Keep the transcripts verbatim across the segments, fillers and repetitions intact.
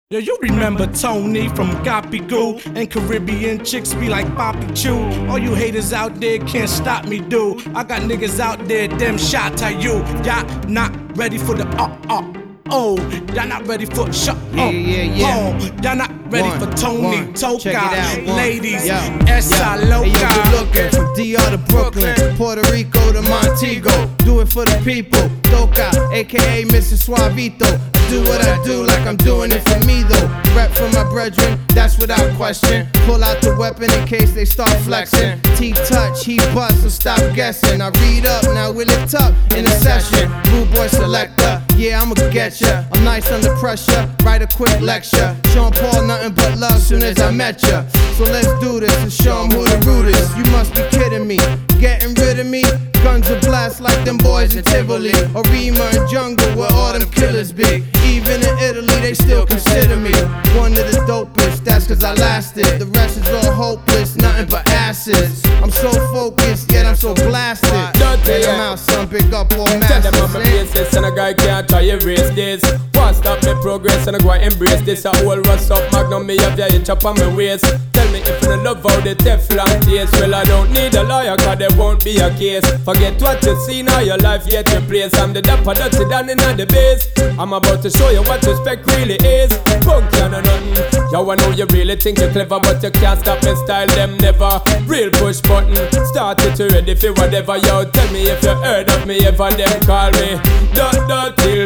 Yo, you remember Tony from Goppy Goo, and Caribbean chicks be like Poppy Chew. All you haters out there can't stop me, dude. I got niggas out there, them shot at you. Y'all not ready for the uh uh oh. Y'all not ready for shut up. Yeah, yeah, yeah. Oh, y'all not ready one, for Tony one. Toka. Check it out. One. Ladies, Yo, esa yo. loca. Hey, yo, you looking from D R to Brooklyn, Puerto Rico to Montego. Do it for the people. Toka, aka Mister Suavito. Do what I do like I'm doing it for me though. Rep for my brethren, that's without question. Pull out the weapon in case they start flexing. T-touch, he bust, so stop guessing. I read up, now we lit up in a session. Rude boy selector, yeah I'ma get ya. I'm nice under pressure, write a quick lecture. Sean Paul nothing but love soon as I met ya. So let's do this and show 'em who the root is. You must be kidding me, getting rid of me. Guns are blast like them boys in Tivoli, or Rima and Jungle where all them killers be. Even in Italy they still consider me one of the dopest, that's cause I lasted. The rest is all hopeless, nothing but acids. I'm so focused, yet I'm so blasted. Get them out, son, big up all masters. Tell them I'm a basis and a guy can't try erase this. Won't stop me progress and I go and embrace this. A whole rust up magnum, me have the itch up on my waist. Tell me if you don't love how the Teflon taste. Well I don't need a lawyer cause there won't be a case. Forget what you see now, your life yet your place. I'm the dapper that sit down in the base. I'm about to show you what respect really is. Punk you know nothing. Yo I know you really think you're clever, but you can't stop me style them never. Real push button, start it to ready for whatever. Yo tell me if you heard of me ever, them call me Dot Dirty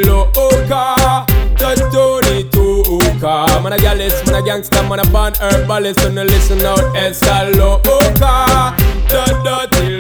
Loca, Dot Tony Toka. Man a gallus, man a gangster, man a born herbalist. So no listen out, Esa Loca, Dot Dirty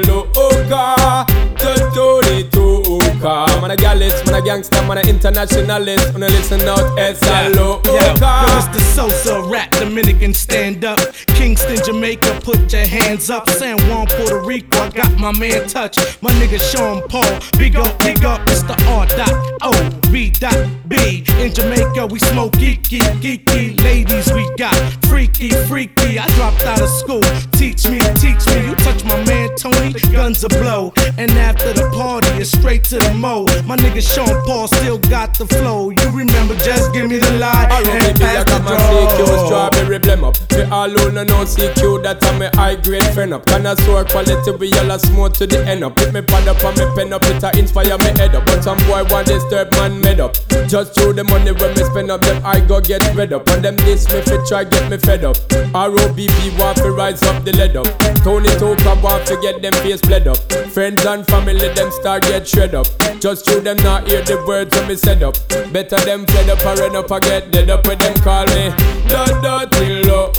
Loca, Dot Tony Toka. Man a gallus, man a gangster, man a internationalist. So no listen out, Esa Loca. Yo, Mister Sosa, rap Dominican, stand up. Kingston, Jamaica, put your hands up. San Juan, Puerto Rico, I got my man Touch. My nigga Sean Paul, big up, big up, it's the R dot O, B dot B. In Jamaica, we smoke geeky, geeky. Ladies, we got freaky, freaky. I dropped out of school, teach me, teach me. You touch my man Tony, guns a blow. And after the party, it's straight to the mo. My nigga Sean Paul still got the flow. You remember, just give me the lie. I run me I got my C Q, strawberry blem up. Me all alone no C Q, that I'm a high grade friend up. Can I soar quality, we all a smoke to the end up. Put me pad up and me pen up, it a inspire me head up. But some boy want disturb man made up. Just through the money when me spend up, them I go get red up. And them this me fi try get me fed up. R O B B want to rise up the lead up. Tony Toka want to get them face bled up. Friends and family them start get shred up. Just through them not hear the words when me said up. Better them fed up or run up or get dead up. When them call me Dot Dirty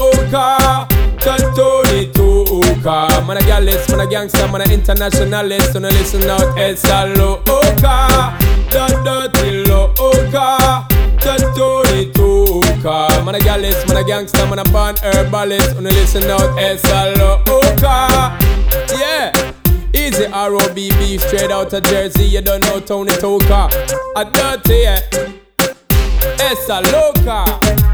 Loca, Dot Tony Toka. Man a gallus, man a gangster, man a internationalist. So no listen out, Esa Loca, Dot Dirty Loca, Dot Tony Toka. Man a gallus, man a gangster, man a born herbalist. So no listen out, Esa Loca. Yeah. Easy R O B B, straight out of Jersey. You don't know Tony Toka. A dirty, yeah. Esa Loca.